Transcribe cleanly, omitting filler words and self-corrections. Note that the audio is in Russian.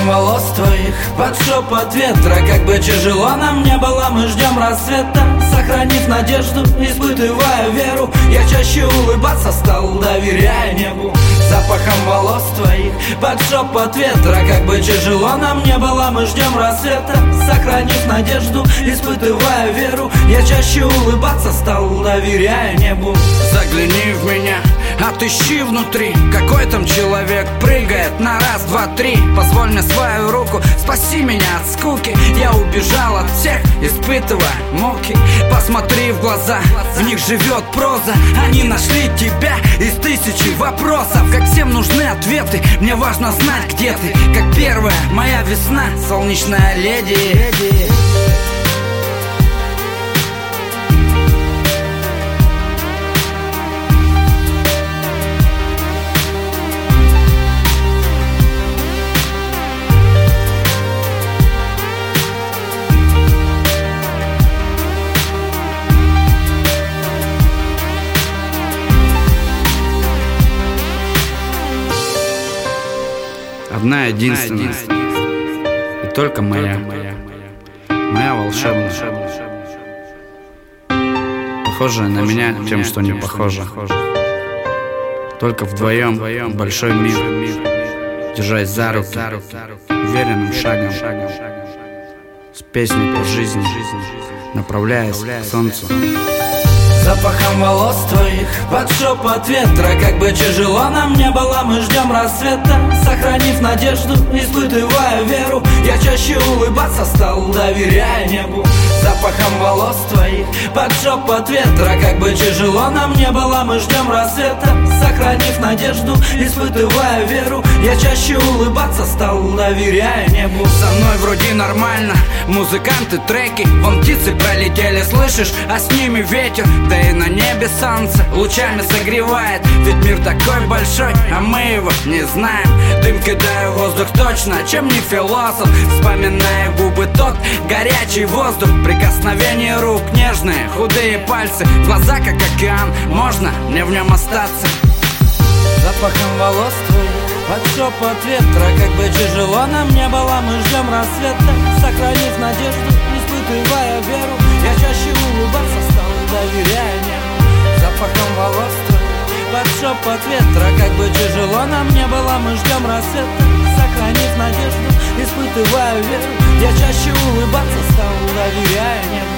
Запахом волос твоих под шепот ветра. Как бы тяжело нам не было, мы ждем рассвета. Сохранив надежду, испытывая веру, я чаще улыбаться стал, доверяя небу. Запахом волос твоих под шепот ветра. Как бы тяжело нам не было, мы ждем рассвета. Сохранив надежду, испытывая веру, я чаще улыбаться стал, доверяя небу. Загляни в меня, отыщи внутри. Какой там человек прыгает на раз, два, три. Позволь мне свою руку, спаси меня от скуки. Я убежал от всех, испытывая муки. Посмотри в глаза, в них живет проза. Они нашли тебя из тысячи вопросов. Как всем нужны ответы, мне важно знать, где ты. Как первая моя весна, солнечная леди. Одна единственная, и только моя, моя волшебная, похожая на меня тем, что не похожа. Только вдвоем большой мир, держась за руки, уверенным шагом, с песней по жизни, направляясь к солнцу. Запахом волос твоих под шепот ветра. Как бы тяжело нам не было, мы ждем рассвета. Сохранив надежду, испытывая веру, я чаще улыбаться стал, доверяя небу. Запахом волос твоих под шепот ветра. Как бы тяжело нам не было, мы ждем рассвета. Сохранив надежду, испытывая веру, я чаще улыбаться стал, доверяя небу. Со мной вроде нормально, музыканты, треки. Вон птицы пролетели, слышишь, а с ними ветер. Да и на небе солнце лучами согревает. Ведь мир такой большой, а мы его не знаем. Дым кидаю в воздух точно, чем не философ. Вспоминая губы, тот горячий воздух. Прикосновение рук, нежные, худые пальцы. Глаза как океан, можно мне в нем остаться. Запахом волос твоих под шепот ветра. Как бы тяжело нам не было, мы ждем рассвета. Сохранив надежду, испытывая веру, я чаще улыбаться стал, доверяя небу. Запахом волос твоих под шепот ветра. Как бы тяжело нам не было, мы ждем рассвета. Сохранив надежду, испытывая веру, я чаще улыбаться стал, доверяя небу.